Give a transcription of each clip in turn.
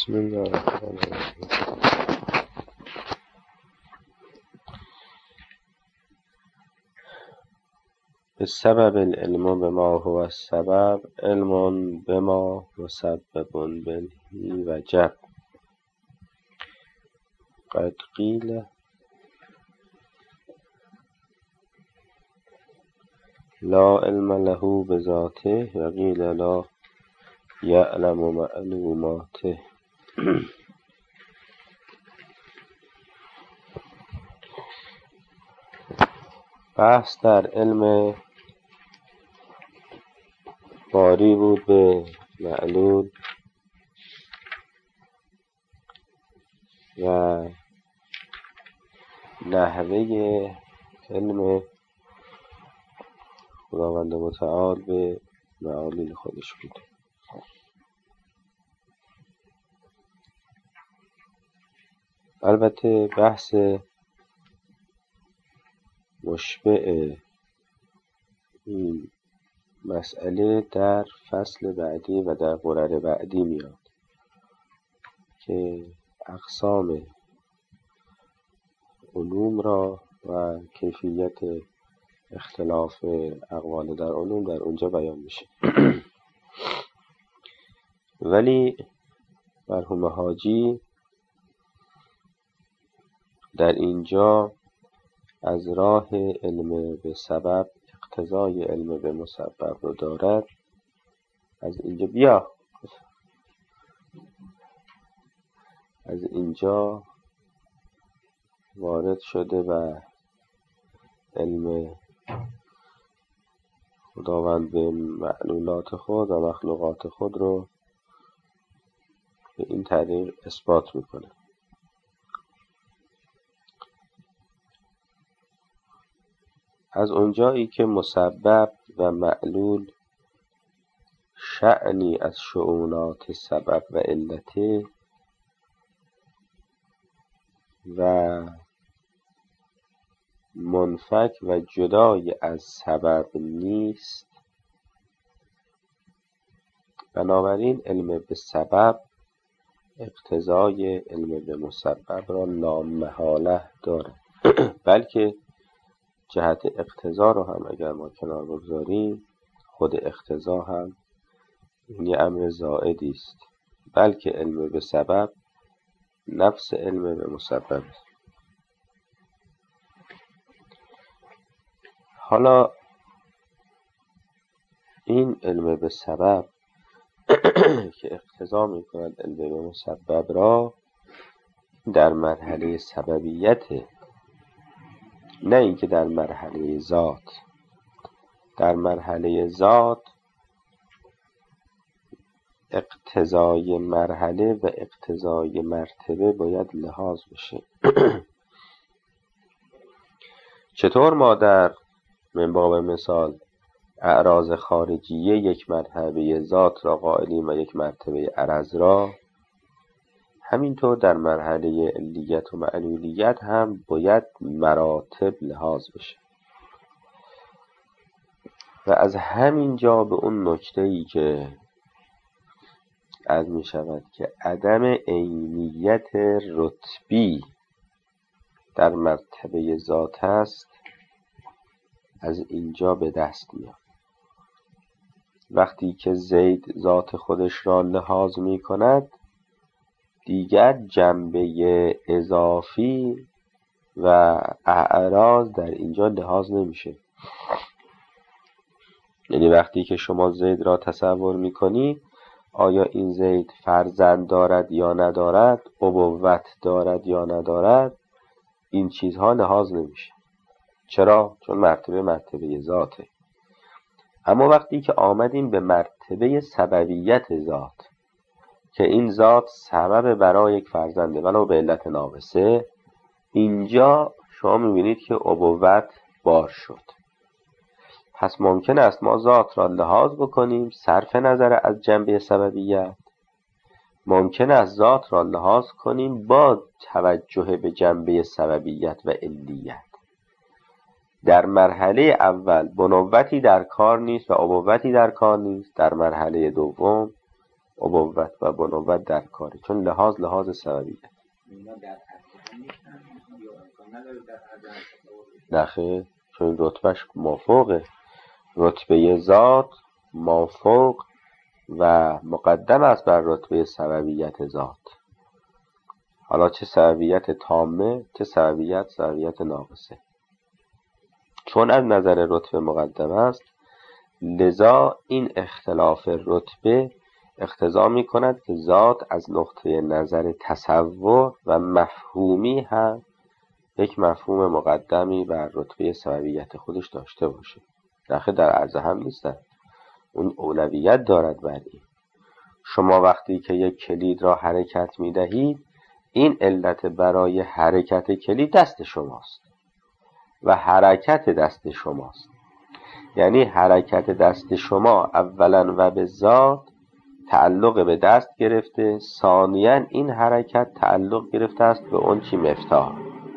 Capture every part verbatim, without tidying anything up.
بسم الله الرحمن الرحیم. بسبب العلم بما هو السبب علم بما مسبب به وجب. قد قیل لا علم له بذاته و قیل لا یعلم معلوماته. بحث در علم باری بود به معلول و نحوه علم خداوند متعال به معالل خودش بود. البته بحث مشبع این مسئله در فصل بعدی و در قرر بعدی میاد که اقسام علوم را و کیفیت اختلاف اقوال در علوم در اونجا بیان میشه. ولی مرحوم حاجی در اینجا از راه علم به سبب اقتضای علم به مسبب رو دارد. از اینجا بیا از اینجا وارد شده و علم خداوند به معلولات خود و مخلوقات خود رو به این طریق اثبات میکنه. از اونجایی که مسبب و معلول شأنی از شؤونات سبب و علته و منفک و جدای از سبب نیست، بنابراین علم به سبب اقتضای علم به مسبب را لامحاله دارد. بلکه جهت اقتضا رو هم اگر ما کنار بگذاریم، خود اقتضا هم این امر زائدی است، بلکه علم به سبب نفس علم به مسبب است. حالا این علم به سبب که اقتضا می کند علم به مسبب را در مرحله سببیت، نه اینکه در مرحله ذات. در مرحله ذات اقتضای مرحله و اقتضای مرتبه باید لحاظ بشه. چطور ما در من باب مثال اعراض خارجیه یک مرتبه ذات را قائلیم و یک مرتبه عرض را، همینطور در مرحله علیت و معلولیت هم باید مراتب لحاظ بشه. و از همین جا به اون نکته‌ای که عرض می شود که عدم عینیت رتبی در مرتبه ذات است، از اینجا به دست میاد. وقتی که زید ذات خودش را لحاظ می کند، دیگر جنبه اضافی و اعراض در اینجا لحاظ نمیشه. یعنی وقتی که شما زید را تصور میکنید، آیا این زید فرزند دارد یا ندارد، ابوت دارد یا ندارد، این چیزها لحاظ نمیشه. چرا؟ چون مرتبه مرتبه ذاته. اما وقتی که آمدیم به مرتبه سببیت ذات، که این ذات سبب برای یک فرزنده ولو به علت ناقصه، اینجا شما میبینید که ابوت بار شد. پس ممکن است ما ذات را لحاظ بکنیم صرف نظر از جنبه سببیت، ممکن است ذات را لحاظ کنیم با توجه به جنبه سببیت و علیت. در مرحله اول بنوتی در کار نیست و ابوتی در کار نیست. در مرحله دوم ابوت و بنوت در کاره، چون لحاظ لحاظ سببیه. نخیر، چون رتبهش مافوقه، رتبه ذات مافوق و مقدم است بر رتبه سببیت ذات. حالا چه سببیت تامه چه سببیت سببیت ناقصه، چون از نظر رتبه مقدم است، لذا این اختلاف رتبه اقتضا می کند که ذات از نقطه نظر تصور و مفهومی هم یک مفهوم مقدمی بر رتبه سببیت خودش داشته باشه. نخه در عرض هم نیستن، اون اولویت دارد بر این. شما وقتی که یک کلید را حرکت می دهید، این علت برای حرکت کلید دست شماست و حرکت دست شماست، یعنی حرکت دست شما اولا و به ذات تعلق به دست گرفته، ثانیاً این حرکت تعلق گرفته است به اون چی مفتاح،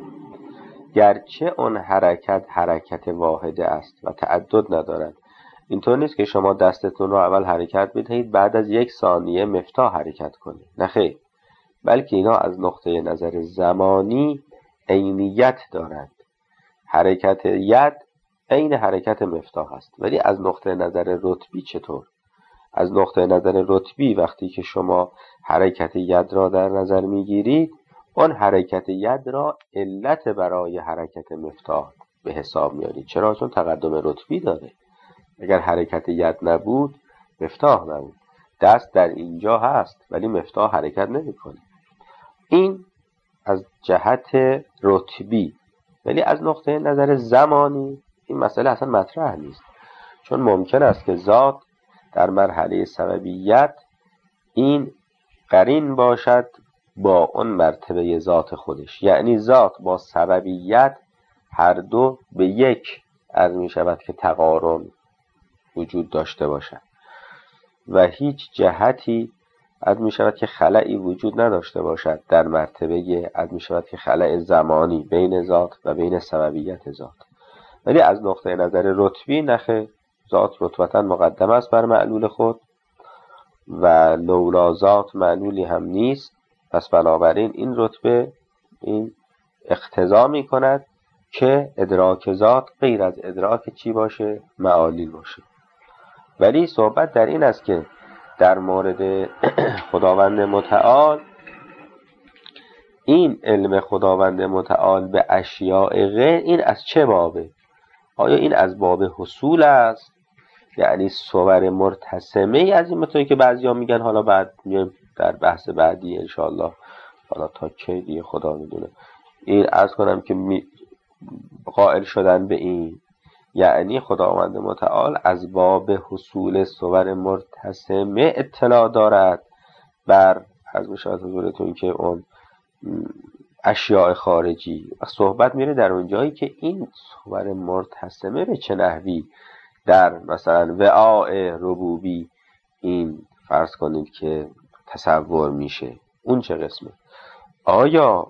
گرچه اون حرکت حرکت واحده است و تعدد ندارد. اینطور نیست که شما دستتون رو اول حرکت بدهید بعد از یک ثانیه مفتاح حرکت کنید، نه خیر، بلکه اینا از نقطه نظر زمانی عینیت دارند. حرکت ید عین حرکت مفتاح است، ولی از نقطه نظر رتبی چطور؟ از نقطه نظر رتبی وقتی که شما حرکت ید را در نظر میگیرید، اون حرکت ید را علت برای حرکت مفتاح به حساب میارید. چرا؟ چون تقدم رتبی داره. اگر حرکت ید نبود مفتاح نبود. دست در اینجا هست ولی مفتاح حرکت نمیکنه. این از جهت رتبی، ولی از نقطه نظر زمانی این مسئله اصلا مطرح نیست، چون ممکن است که ذات در مرحله سببیت این قرین باشد با اون مرتبه ذات خودش، یعنی ذات با سببیت هر دو به یک عرض می شود که تقارن وجود داشته باشد و هیچ جهتی عرض می شود که خلایی وجود نداشته باشد در مرتبه عرض می شود که خلأ زمانی بین ذات و بین سببیت ذات. ولی از نقطه نظر رتبی نخه، ذات رتبتا مقدم است بر معلول خود و لولا ذات معلولی هم نیست، پس بنابراین این رتبه این اقتضا می کند که ادراک ذات غیر از ادراک چی باشه؟ معالیل باشه. ولی صحبت در این است که در مورد خداوند متعال، این علم خداوند متعال به اشیاء غیر این از چه بابه؟ آیا این از باب حصول است؟ یعنی صور مرتسمه از این متوی که بعضی ها میگن، حالا بعد میایم در بحث بعدی انشاءالله، حالا تا کی دیگه خدا میدونه، این عرض کنم که می قائل شدن به این، یعنی خداوند متعال از باب حصول صور مرتسمه اطلاع دارد بر از میشود حضورتون که اون اشیاء خارجی. و صحبت میره در اون جایی که این صور مرتسمه به چه نحوی در مثلا وعاء ربوبی این فرض کنید که تصور میشه، اون چه قسمه؟ آیا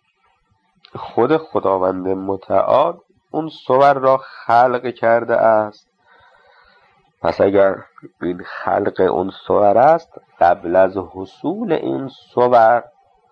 خود خداوند متعال اون صور را خلق کرده است؟ پس اگر این خلق اون صور است، قبل از حصول این صور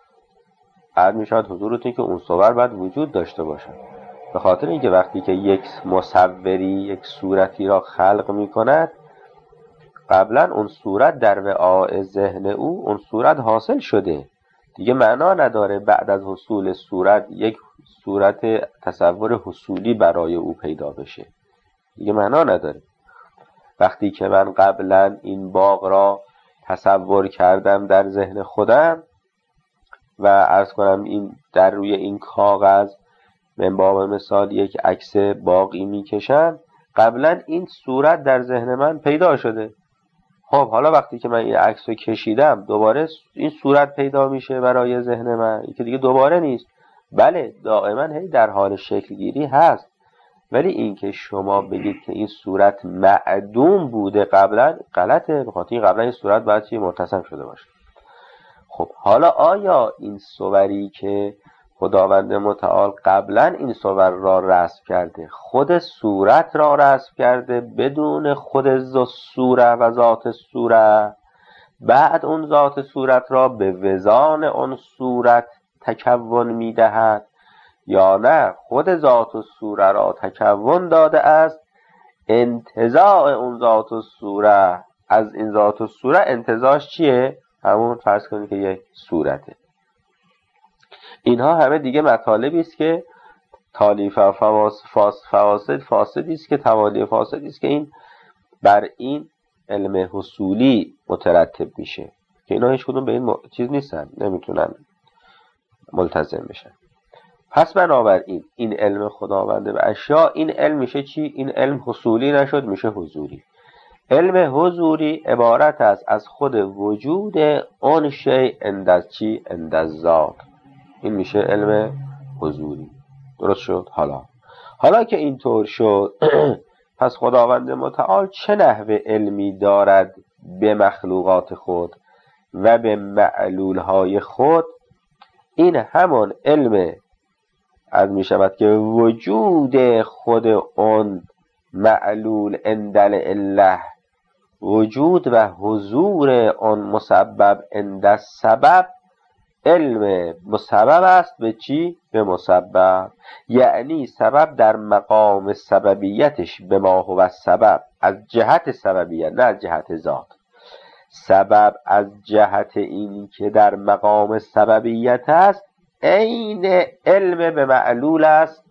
بعد می شود حضورتون که اون صور باید وجود داشته باشد. به خاطر اینکه وقتی که یک مصوری یک صورتی را خلق می کند، قبلا اون صورت در وعاء ذهن او اون صورت حاصل شده، دیگه معنا نداره بعد از حصول صورت یک صورت تصور حصولی برای او پیدا بشه، دیگه معنا نداره. وقتی که من قبلا این باغ را تصور کردم در ذهن خودم و عرض کنم این در روی این کاغذ من باب مثال یک عکس باغی میکشم، قبلا این صورت در ذهن من پیدا شده. خب حالا وقتی که من این عکس رو کشیدم دوباره این صورت پیدا میشه برای ذهن من، این که دیگه دوباره نیست. بله دائما هی در حال شکل گیری هست، ولی این که شما بگید که این صورت معدوم بوده قبلا، غلطه. بخاطر این قبلا این صورت باید چی متصم شده باشه. خب حالا آیا این صوری که خداوند متعال قبلا این صور را رسم کرده خود صورت را رسم کرده بدون خود صوره و ذات صوره؟ بعد اون ذات صورت را به وزان اون صورت تکون میدهد، یا نه خود ذات و صورت را تکون داده است، انتزاع اون ذات و صورت از این ذات و صورت انتزاعش چیه؟ همون فرض کنید که یک صورته. اینها همه دیگه مطالبی است که تالیف و فاسد فاسدی است که توالی فاسدی است که این بر این علم حصولی مترتب میشه که اینا هیچ کدوم به این م... چیز نیستن، نمیتونن ملتزم بشن. پس بنابراین این علم خداونده به اشیا، این علم میشه چی؟ این علم حصولی نشد، میشه حضوری. علم حضوری عبارت است از خود وجود اون شی اندز چی؟ اندز ذات. این میشه علم حضوری. درست شد؟ حالا حالا که اینطور شد پس خداوند متعال چه نحوه علمی دارد به مخلوقات خود و به معلولهای خود؟ این همان علم از می شود که وجود خود اون معلول اندل الله، وجود و حضور اون مسبب اندل سبب، علم مسبب است به چی؟ به مسبب. یعنی سبب در مقام سببیتش به ما هو سبب، از جهت سببیت نه از جهت ذات. سبب از جهت این که در مقام سببیت است عین علم به معلول است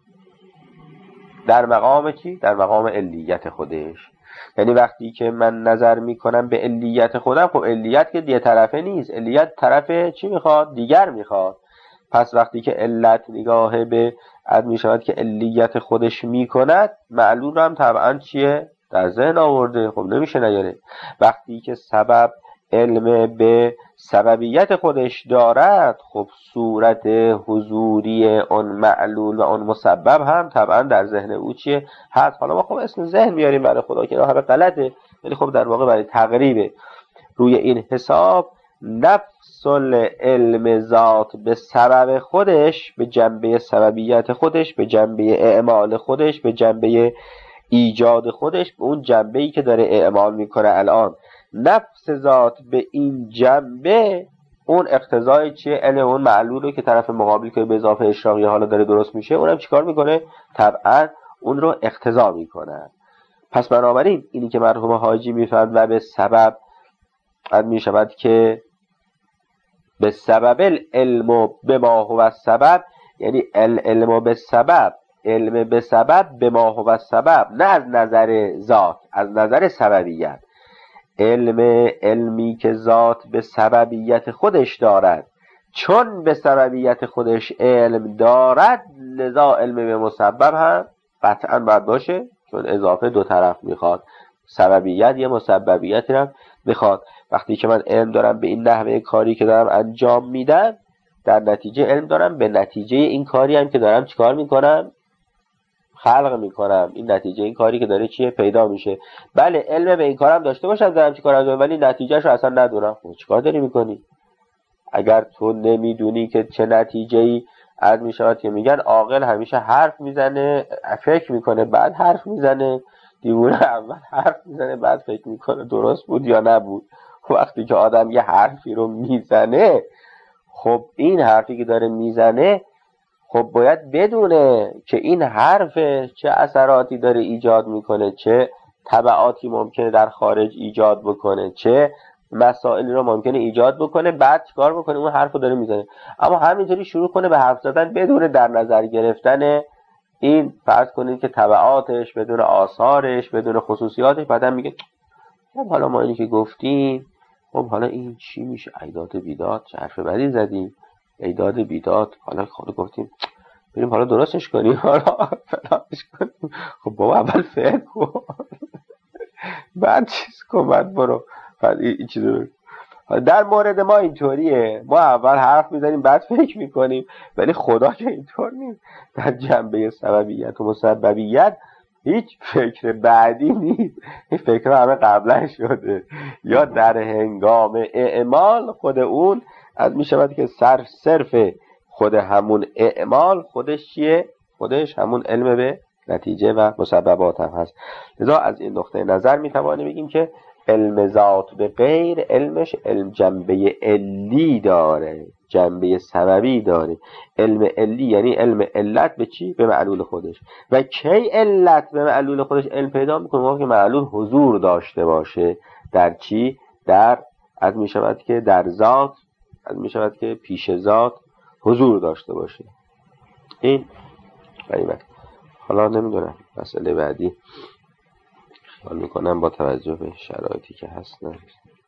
در مقام چی؟ در مقام علیت خودش. یعنی وقتی که من نظر میکنم به علیت خودم، خب علیت که یه طرفه نیست، علیت طرف چی میخواد؟ دیگر میخواد. پس وقتی که علت نگاه به عد میشود که علیت خودش میکند، معلول هم طبعا چیه؟ در ذهن آورده، خب نمیشه نیاره. وقتی که سبب علم به سببیت خودش دارد، خب صورت حضوری اون معلول و اون مسبب هم طبعا در ذهن او چیه؟ هست. حالا ما خب اسم ذهن میاریم برای خدا که همه غلطه، ولی خب در واقع برای تقریبه. روی این حساب نفس علم ذات به سبب خودش، به جنبه سببیت خودش، به جنبه اعمال خودش، به جنبه ایجاد خودش، به اون جنبه‌ای که داره اعمال میکنه الان، نفس ذات به این جنبه اون اقتضای چیه؟ علم اون معلول رو که طرف مقابل که به اضافه اشراقی حالا داره درست میشه، اونم چیکار میکنه؟ طبعا اون رو اقتضا میکنه. پس بنابراین اینی که مرحوم حاجی میفرد و به سبب قد میشود که به سبب العلم به ما هو سبب، یعنی العلم به سبب، علم به سبب به ما هو سبب، نه از نظر ذات، از نظر سببیت. علم علمی که ذات به سببیت خودش دارد، چون به سببیت خودش علم دارد، لذا علم به مسبب هم قطعا باید باشه، چون اضافه دو طرف میخواد، سببیت یه مسببیتی هم میخواد. وقتی که من علم دارم به این نحوه کاری که دارم انجام میدم، در نتیجه علم دارم به نتیجه این کاری هم که دارم چیکار میکنم؟ خلق میکنم. این نتیجه این کاری که داره چیه؟ پیدا میشه. بله علم به این کارم داشته باشم دارم چیکار انجام، ولی نتیجهش رو اصلا ندونم، خب چیکار داری میکنی؟ اگر تو نمیدونی که چه نتیجه‌ای از میشود، که میگن عاقل همیشه حرف میزنه، فکر میکنه بعد حرف میزنه، دیوونه اول حرف میزنه بعد فکر میکنه درست بود یا نبود. وقتی که آدم یه حرفی رو میزنه، خب این حرفی که داره میزنه خب باید بدونه که این حرف چه اثراتی داره ایجاد میکنه، چه تبعاتی ممکنه در خارج ایجاد بکنه، چه مسائلی رو ممکنه ایجاد بکنه، بعد چیکار بکنه؟ اون حرف رو داره میزنه. اما همینطوری شروع کنه به حرف زدن بدون در نظر گرفتن این، فرض کنید که تبعاتش، بدون آثارش، بدون خصوصیاتش، بعدا میگه خب حالا ما اینی که گفتیم، خب حالا این چی میشه؟ ایداد بیداد، چه حرف بدی زدیم، ایداد بیداد، حالا خود گفتیم بریم حالا درستش کنیم، حالا فلانش کنیم. خب بابا اول فکر کن بعد چیز کن، بعد برو بعد این چیزو. در مورد ما اینطوریه، ما اول حرف میزنیم بعد فکر میکنیم، ولی خدا که اینطور نیست. در جنبه سببیت و مسببیت هیچ فکر بعدی نیست، این فکر همه قبلا شده، یا در هنگام اعمال خود اون از میشود که سر صرف خود همون اعمال خودش چیه؟ خودش همون علم به نتیجه و مسببات هم هست. لذا از این نقطه نظر میتوانیم بگیم که علم ذات به غیر علمش علم جنبه علی داره، جنبه سببی داره. علم علی یعنی علم علت به چی؟ به معلول خودش. و کی علت به معلول خودش علم پیدا میکنه؟ موقعی که معلول حضور داشته باشه در چی؟ در از می شود که در ذات، از می شود که پیش ذات حضور داشته باشه. این قیمت. حالا نمیدونم مسئله بعدی خیال میکنم با توجه به شرایطی که هست نه.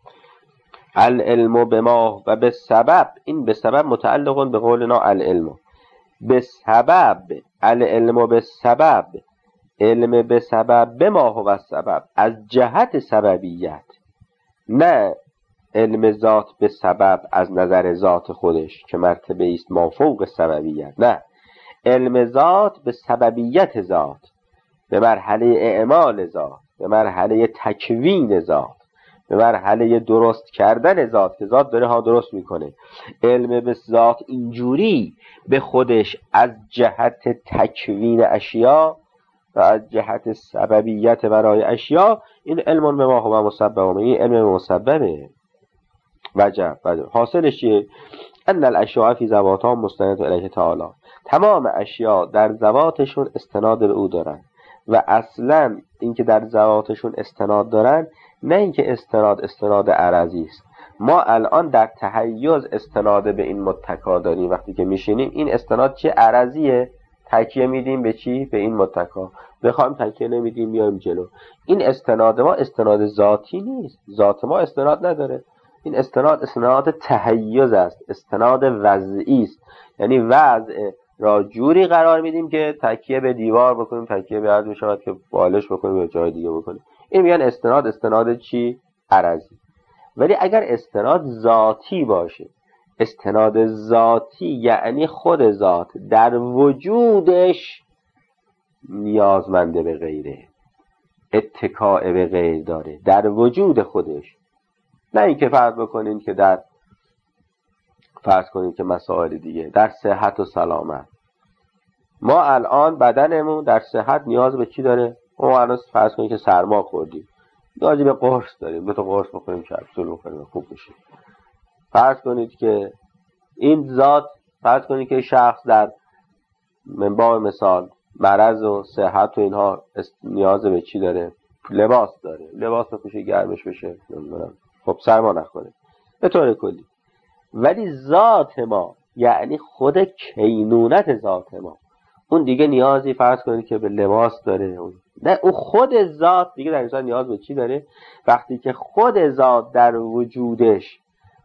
العلم بما و به سبب، این به سبب متعلق به قولنا العلم به سبب، العلم به سبب، علم به سبب بما هو سبب، از جهت سببیت، نه علم ذات به سبب از نظر ذات خودش که مرتبه است مافوق سببیت، نه علم ذات به سببیت ذات، به مرحله اعمال ذات، به مرحله تکوین ذات، به مرحله درست کردن ذات که ذات داره ها درست میکنه. علم به ذات اینجوری به خودش از جهت تکوین اشیا و از جهت سببیت برای اشیا، این علم به ما هو مسبب، این علم مسببه. وجب وجب حاصلش چیه؟ ان الاشیاء فی ذواتها مستند الیه تعالی، تمام اشیا در ذواتشون استناد به او دارن. و اصلا اینکه در ذواتشون استناد دارن، نه اینکه استناد استناد عرضی است. ما الان در تحیز استناد به این متکا داریم، وقتی که میشینیم این استناد چه عرضیه، تکیه میدیم به چی؟ به این متکا. بخوام تکیه نمیدیم میایم جلو. این استناد ما استناد ذاتی نیست، ذات ما استناد نداره. این استناد استناد تحیز است، استناد وضعی است. یعنی وضع را جوری قرار میدیم که تکیه به دیوار بکنیم، تکیه به عرض میشود که بالش بکنیم یا جای دیگه بکنیم. این میگن استناد استناد چی؟ عرضی. ولی اگر استناد ذاتی باشه، استناد ذاتی یعنی خود ذات در وجودش نیازمنده به غیره، اتکاء به غیر داره در وجود خودش. نه اینکه فرض بکنین که در فرض کنین که مسائل دیگه در صحت و سلامت، ما الان بدنمون در صحت نیاز به چی داره؟ ما الان فرض کنین که سرما خوردیم، نیاز به قرص داریم، دو تا قرص بخوریم کپسول بخوریم خوب بشیم. فرض کنید که این ذات، فرض کنید که شخص در منبع مثال مرض و صحت و اینها نیاز به چی داره؟ لباس داره، لباس بپوشه گرمش بشه، نمیدونم خب سرما نخوره به طور کلی. ولی ذات ما یعنی خود کینونت ذات ما، اون دیگه نیازی فرض کنید که به لباس داره، نه اون خود ذات دیگه در انسان نیاز به چی داره؟ وقتی که خود ذات در وجودش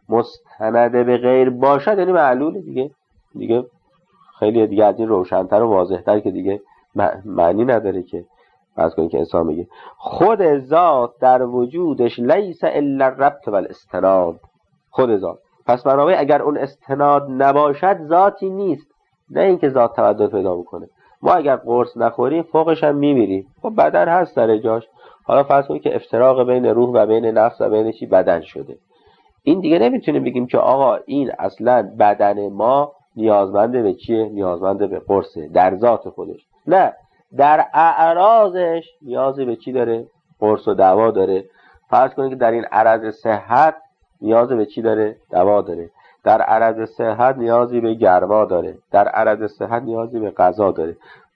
مستند به غیر باشد یعنی معلول دیگه. دیگه خیلی دیگه از این روشن‌تر و واضح‌تر که دیگه معنی نداره که فرض کنید که انسان میگه خود ذات در وجودش لیس الا الربط والاستناد، خود ذات. پس بنابراین اگر اون استناد نباشد ذاتی نیست، نه اینکه ذات تبدل پیدا میکنه. ما اگر قرص نخوریم فوقش هم میمیریم، خب بدن هست سر جاش. حالا فرض کنید که افتراق بین روح و بین نفس و بین چی بدن شده، این دیگه نمیتونیم بگیم که آقا این اصلا بدن ما نیازمنده به چیه؟ نیازمنده به قرصه در ذات خودش. نه، در اعراضش نیازی به چی داره؟ قرص و دوا داره. فرض کنید که در این عرض صحت نیازی به چی داره؟ دوا داره. در عرض صحت نیازی به گرما داره. در عرض صحت نیازی به غذا داره.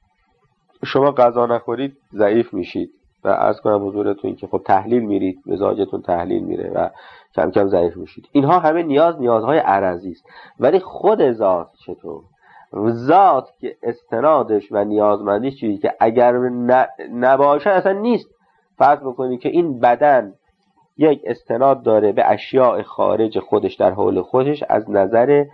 شما غذا نخورید ضعیف میشید و عرض کنم حضورتون که خب تحلیل میرید، مزاجتون تحلیل میره و کم کم ضعیف میشید. اینها همه نیاز نیازهای عرضی است. ولی خود ذات چطور؟ ذات که استنادش و نیازمندیش چیزی که اگر نباشه اصلا نیست. فرض بکنید که این بدن یک استناد داره به اشیاء خارج خودش در حول خودش از نظر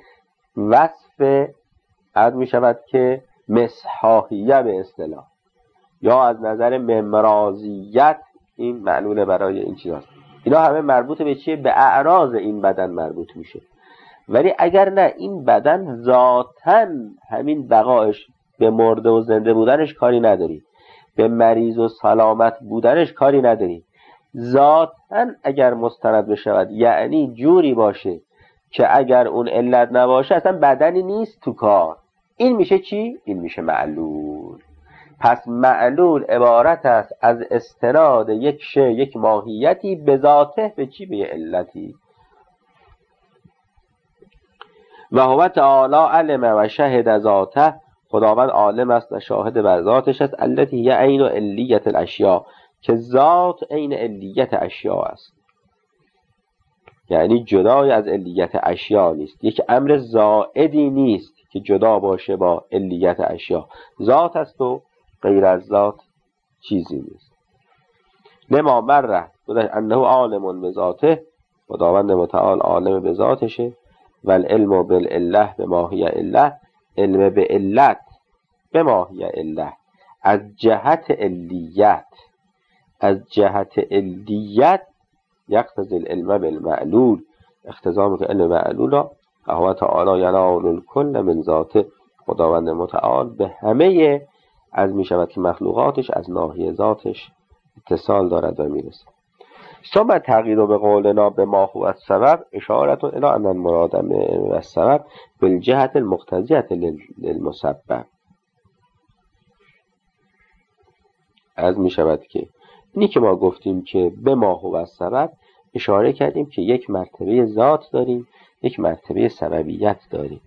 وصف عد می شود که مسحاهیه به اصطلاح، یا از نظر ممرازیت، این معلوله برای این چیز هست. اینا همه مربوط به چیه؟ به اعراض این بدن مربوط میشه. ولی اگر نه، این بدن ذاتاً همین بقایش به مرده و زنده بودنش کاری نداری، به مریض و سلامت بودنش کاری نداری. ذاتاً اگر مستند بشود یعنی جوری باشه که اگر اون علت نباشه اصلا بدنی نیست تو کار. این میشه چی؟ این میشه معلول. پس معلول عبارت است از استناد یک شی، یک ماهیتی به ذاته به چی؟ به علتی. و هو تعالی علم و شهد ذاته، خداوند عالم است و شاهد بر ذاتش است. التي هي عین علیت الاشیاء، که ذات عین علیت اشیاء است، یعنی جدای از علیت اشیاء نیست. یک امر زائدی نیست که جدا باشه با علیت اشیاء، ذات است و غیر از ذات چیزی نیست. لما مره انه عالم بذاته، خداوند متعال عالم به ذاتشه. و العلم بالعله به ماهی عله، علم به علت به ماهی عله، از جهت علیت، از جهت علیت یقتضی العلم بالمعلول، اقتضا میکنه علم معلول را. هو تعالی ینال الکل من ذاته، خداوند متعال به همه از میشود که مخلوقاتش از ناحیه ذاتش اتصال دارد و میرسه. ثم تغییر به قولنا به ما هو السبب اشارت الی ان المراد من السبب بالجهت المقتضیه للمسبب. از میشود که اینی که ما گفتیم که به ما هو السبب، اشاره کردیم که یک مرتبه ذات داریم، یک مرتبه سببیت داریم.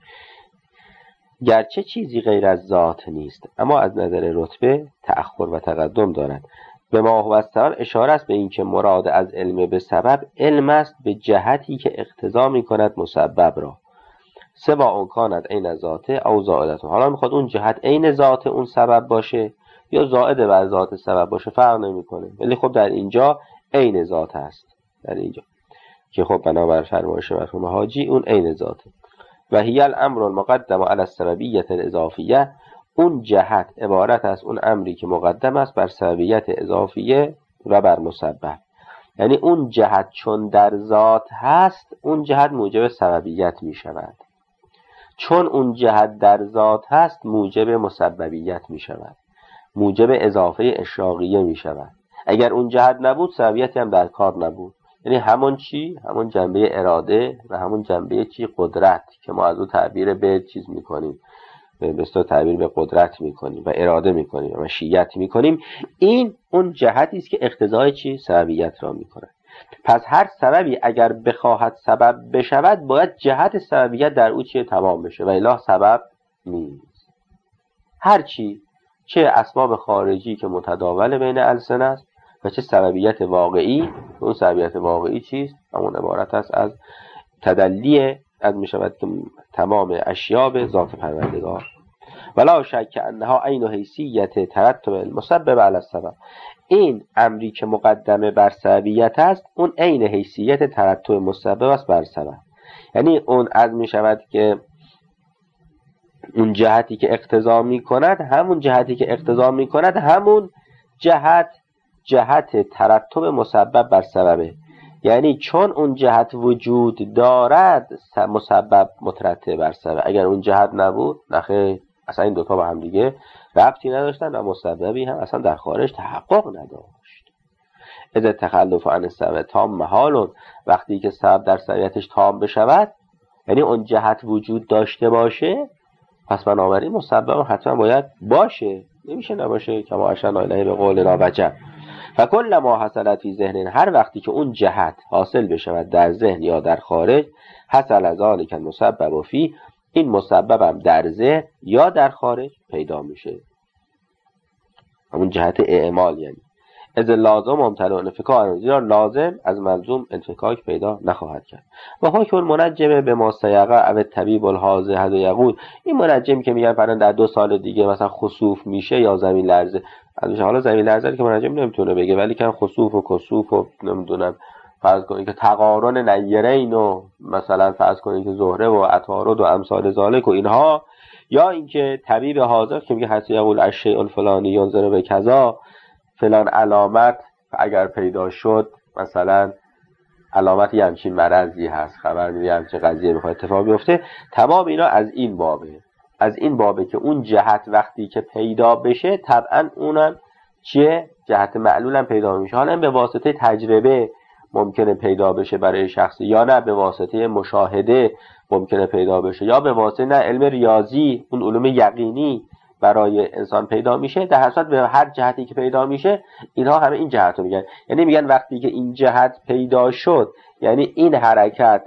گرچه چیزی غیر از ذات نیست، اما از نظر رتبه تأخر و تقدم دارد. به ما هو السبب اشاره است به این که مراد از علم به سبب علم است به جهتی که اقتضا می کند مسبب را، سوا اون کاند عین ذاته او زائدته. حالا میخواد اون جهت عین ذات اون سبب باشه یا زائد بر ذات سبب باشه، فرق نمیکنه، ولی خب در اینجا عین ذات است، در اینجا که خب بنابر فرمایش مرحوم حاجی اون عین ذاته. و هی الامر المقدم علی السببیه الاضافیه، اون جهت عبارت است اون امری که مقدم است بر سببیت اضافیه و بر مسبب. یعنی اون جهت چون در ذات هست، اون جهت موجب سببیت می شود، چون اون جهت در ذات هست موجب مسببیت می شود، موجب اضافه اشراقیه می شود. اگر اون جهت نبود سببیتی هم در کار نبود. یعنی همون چی؟ همون جنبه اراده و همون جنبه چی؟ قدرت، که ما از اون تعبیر به چیز می کنیم، به اصطلاح تعبیر به قدرت میکنیم و اراده میکنیم و مشیت میکنیم. این اون جهتی است که اقتضای چی؟ سببیت را میکنه. پس هر سببی اگر بخواهد سبب بشود، باید جهت سببیت در او چیه؟ تمام بشه، و الا سبب نیست. هر چی، چه اسباب خارجی که متداول بین السن است و چه سببیت واقعی. اون سببیت واقعی چیست؟ همون عبارت است از تدلیه از میشود که تمام اشیاء به ذات پروردگار. ولا شک انها عین حیثیت ترتب المسبب علی السبب، این امری که مقدمه بر سببیت است اون عین حیثیت ترتب مسبب است بر سبب. یعنی اون از میشود که اون جهتی که اقتضا میکند، همون جهتی که اقتضا میکند همون جهت جهت ترتب مسبب بر سببه. یعنی چون اون جهت وجود دارد مسبب مترتب بر سبب، اگر اون جهت نبود نخیر، اصلا این دوتا با هم دیگه ربطی نداشتن و مسببی هم اصلا در خارج تحقق نداشت. اذا تخلف عن السبب تام محال، وقتی که سبب در سببیتش تام بشود، یعنی اون جهت وجود داشته باشه، پس بنابراین مسبب حتما باید باشه، نمیشه نباشه. کما اشرنا الیه به قول لا وجه. فکل ما حصلت فی ذهن، هر وقتی که اون جهت حاصل بشود در ذهن یا در خارج، حصل ذلک المسبب و فی، این مسبب هم در ذهن یا در خارج پیدا میشه، همون جهت اعمال. یعنی از لازم ممتنع انفکاک، زیرا لازم از ملزوم انفکاک پیدا نخواهد کرد. و حکم المنجم به ما سیقع او طبیب الحاضر هذا یقول، این منجم که میگن فرضاً در دو سال دیگه مثلا خسوف میشه یا زمین لرزه، از حالا زمین لرزه که منجم نمیتونه بگه، ولی که خسوف و کسوف و نمیدونم، فرض کنید که تقارن نیرین و مثلا فرض کنید که زهره و عطارد و امثال ذالک و اینها، یا اینکه طبیب حاضر که میگه حتی یقول الشیء الفلانی ینظر به کذا، فلان علامت اگر پیدا شد، مثلا علامت یه همچین مرضی هست، خبر میده یه همچین قضیه میخواد اتفاق بیفته. تمام اینا از این بابه، از این بابه که اون جهت وقتی که پیدا بشه طبعا اونم چیه؟ جهت معلول هم پیدا میشه. حالا به واسطه تجربه ممکنه پیدا بشه برای شخصی، یا نه به واسطه مشاهده ممکنه پیدا بشه، یا به واسطه نه علم ریاضی، اون علوم یقینی برای انسان پیدا میشه، در حساب به هر جهتی که پیدا میشه اینها همه این جهت رو میگن. یعنی میگن وقتی که این جهت پیدا شد، یعنی این حرکت،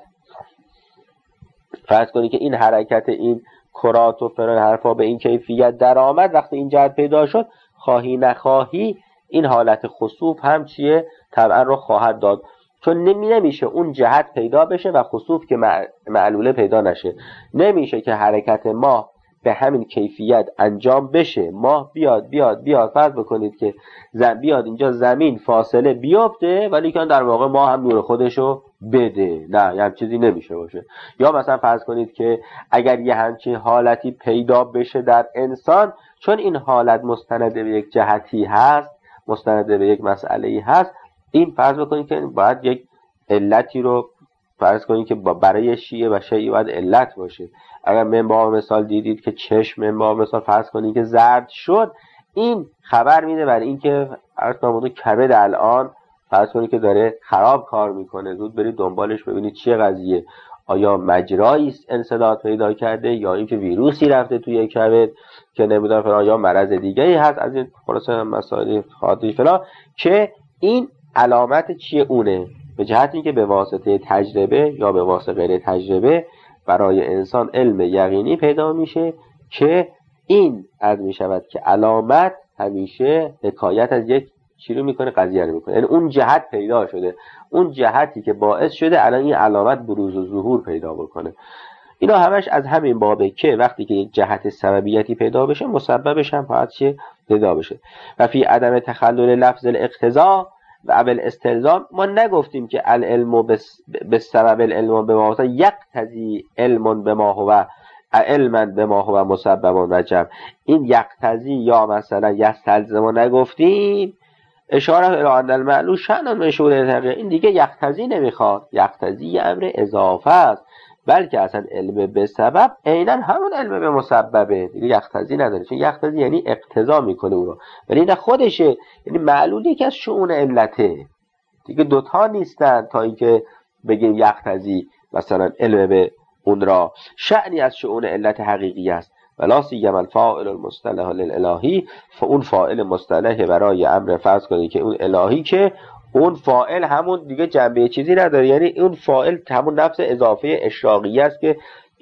فرض کنید که این حرکت این کرات و فلان حرفا به این کیفیت در آمد، وقتی این جهت پیدا شد خواهی نخواهی این حالت خسوف هم چیه؟ طبعا رو خواهد داد، چون نمی نمیشه اون جهت پیدا بشه و خسوف که معلوله پیدا نشه. نمیشه که حرکت ماه به همین کیفیت انجام بشه، ماه بیاد بیاد بیاد فرض بکنید که زم بیاد اینجا زمین فاصله بیفته ولی که در واقع ماه هم نور خودشو بده، نه یه چیزی نمیشه باشه. یا مثلا فرض کنید که اگر یه همچین حالتی پیدا بشه در انسان، چون این حالت مستند به یک جهتی هست، مستند به یک مسئله‌ای هست، این فرض بکنید که باید یک علتی رو فرض کنید که برای شیعه و شیعی باید علت باشه. اگر من با مثال دیدید که چشم من با مثال فرض کنید که زرد شد، این خبر میده برای این که فرض کنید کبد الان فرض کنید که داره خراب کار میکنه، زود برید دنبالش ببینید چیه قضیه، آیا مجرایی انسداد پیدا کرده یا اینکه ویروسی رفته توی کبد که نمیدونم فلان، یا مرض دیگه‌ای هست از این خلاصه مسائل خاطری فلان، که این علامت چیه اونه، به جهت اینکه به واسطه تجربه یا به واسطه غیر تجربه برای انسان علم یقینی پیدا میشه که این از میشود که علامت همیشه حکایت از یک چی رو میکنه، قضیه رو میکنه. یعنی اون جهت پیدا شده، اون جهتی که باعث شده الان این علامت بروز و ظهور پیدا بکنه. اینا همش از همین بابه که وقتی که یک جهت سببیتی پیدا بشه مسببش هم باید چه پیدا بشه. و فی عدم تخلل لفظ الاقتضا و اول استلزام، ما نگفتیم که العلم به سبب العلم به ما یقتضی علم به ما هو علما به ما هو مسبب و جمع. این یقتضی یا مثلا یستلزم نگفتیم، اشاره الی ان المعلول شأن من شهود تقیه، این دیگه یقتضی نمیخواد، یقتضی امر اضافه است، بلکه اصلا علم به سبب عیناً همون علم به مسببه، دیگه یقتضی نداره، چون یقتضی یعنی اقتضا میکنه اون رو، ولی نه خودشه، یعنی معلول یکی از شؤون علته دیگه، دوتا نیستن تا اینکه بگیم یقتضی مثلا علم به اون را شأنی از شؤون علت حقیقی است. ولا سیما الفاعل المصطلح للالهی، فاون فاعل مصطلح برای امر فرض کنید که اون الهی، که اون فاعل همون دیگه جنبه چیزی نداره، یعنی اون فاعل همون نفس اضافه اشراقی است که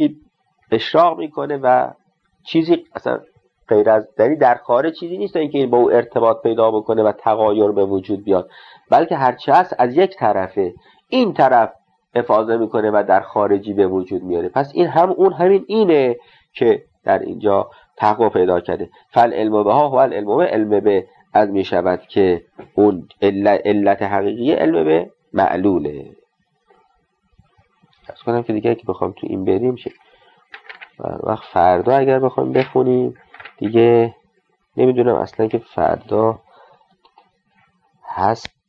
اشراق میکنه و چیزی اصلا غیر از یعنی در خارج چیزی نیست تا اینکه این با او ارتباط پیدا بکنه و تغایر به وجود بیاد، بلکه هرچی هست از یک طرفه، این طرف افاضه میکنه و در خارجی به وجود میاره. پس این هم اون همین اینه که در اینجا تقوا پیدا کرده. فل علم به ها و علم به علم به از می شود که اون علت, علت حقیقی علم به معلوله. از کنم که دیگه که بخوام تو این بریم شه وقت فردا اگر بخوام بخونیم دیگه نمیدونم اصلا که فردا هست